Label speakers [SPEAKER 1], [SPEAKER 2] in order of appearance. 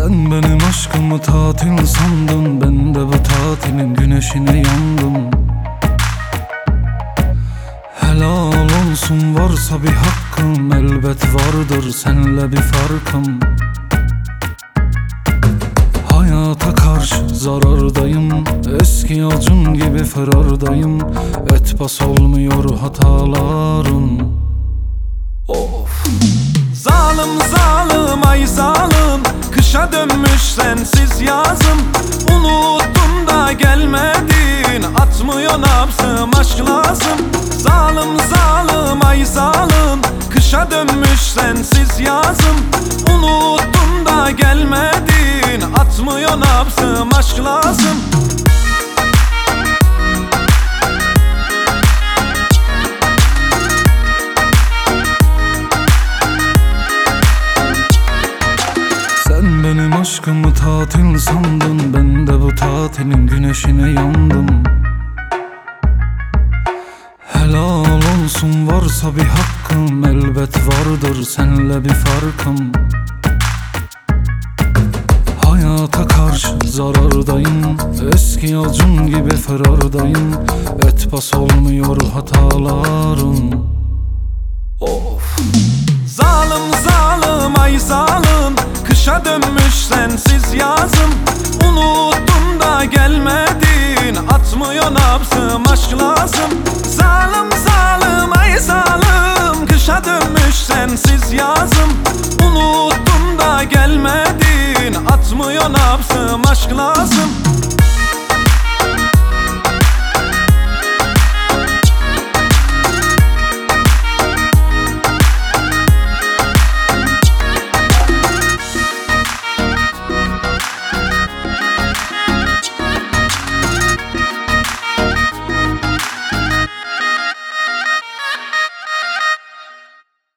[SPEAKER 1] Sen benim aşkımı tatil sandın, ben de bu tatilin güneşine yandım. Helal olsun, varsa bir hakkım elbet vardır, senle bir farkım. Hayata karşı zarardayım, eski acım gibi firardayım. Et bas olmuyor hatalarım. Of.
[SPEAKER 2] Zalim zalim ay zalim, kışa dönmüş sensiz yazım. Unuttun da gelmedin, atmıyor nabzım aşk lazım. Zalim zalim ay zalim, kışa dönmüş sensiz yazım. Unuttun da gelmedin, atmıyor nabzım aşk lazım.
[SPEAKER 1] Sen benim aşkımı tatil sandın, ben de bu tatilin güneşine yandım. Helal olsun, varsa bir hakkım elbet vardır, senle bir farkım. Hayata karşı zarardayım, eski acım gibi firardayım. Et bas olmuyor hatalarım. Of.
[SPEAKER 2] Zalim zalim ay zalim, kışa dönmüş sensiz yazım. Unuttun da gelmedin, atmıyor nabzım aşk lazım. Zalim zalim ay zalim, kışa dönmüş sensiz yazım. Unuttun da gelmedin, atmıyor nabzım aşk lazım.